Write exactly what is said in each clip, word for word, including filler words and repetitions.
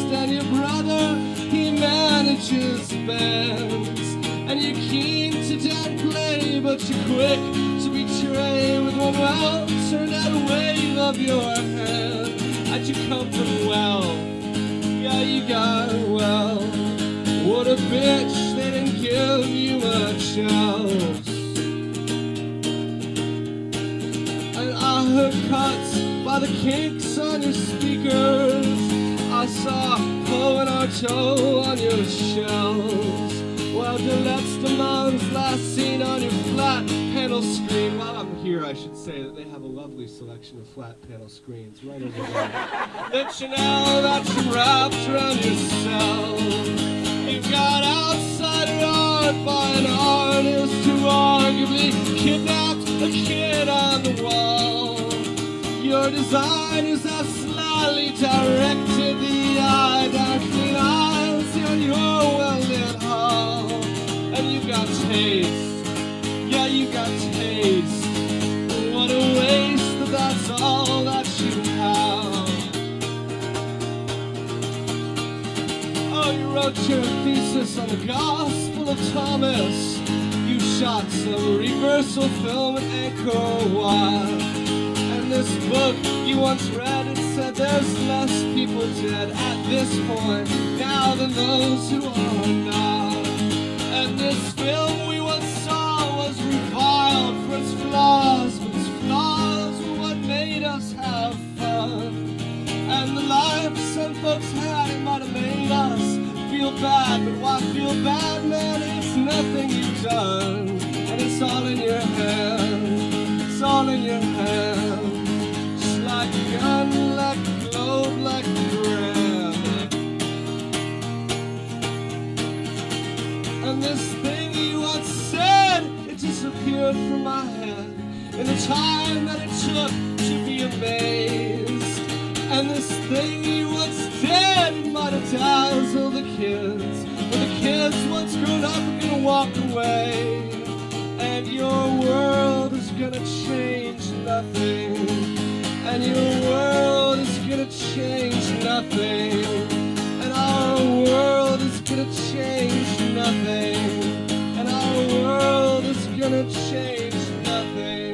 and your brother, he manages bands. And you're keen to downplay, but you're quick to betray. With one well turned out wave of your hand, and you come from well, yeah, you got well. What a bitch, they didn't give you much else. And I heard cuts by the kinks on your speakers. I saw Poe and Arto on your shelves. Well, Gillette's Demand's last seen on your flat panel screen. While I'm here, I should say that they have a lovely selection of flat panel screens right over there. The Chanel that you wrapped around yourself. You've got outsider art by an artist who arguably kidnapped a kid on the wall. Your designers have slyly directed the eye down clean eyes on your well-lit hall. And you got taste, yeah, you got taste. What a waste that that's all that you have. Oh, you wrote your thesis on the Gospel of Thomas. You shot some reversal film at Angkor Wat. And this book you once read, it said there's less people dead at this point now than those who are not. And this film we once saw was reviled for its flaws, but its flaws were what made us have fun. And the life some folks had, it might have made us feel bad, but why feel bad, man? It's nothing you've done, and it's all in your hand. It's all in your hand. Just like a gun, like a globe, like a brand. And this thing you once said, it disappeared from my head in the time that it took to be amazed. And this thing you once did, it might have dazzled the kids, but the kids once grown up are gonna walk away. And your world is gonna change nothing. And your world is gonna change nothing. And our world is gonna change nothing. And our world is gonna change nothing.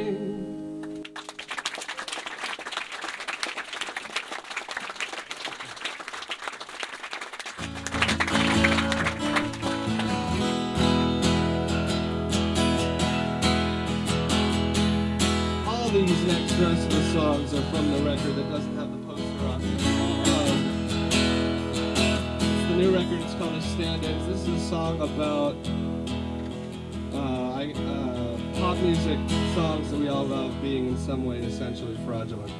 These next rest of the songs are from the record that doesn't have the poster on it. Um, it's the new record, it's called A Stand-Ins. This is a song about uh, I, uh, pop music songs that we all love being in some way essentially fraudulent.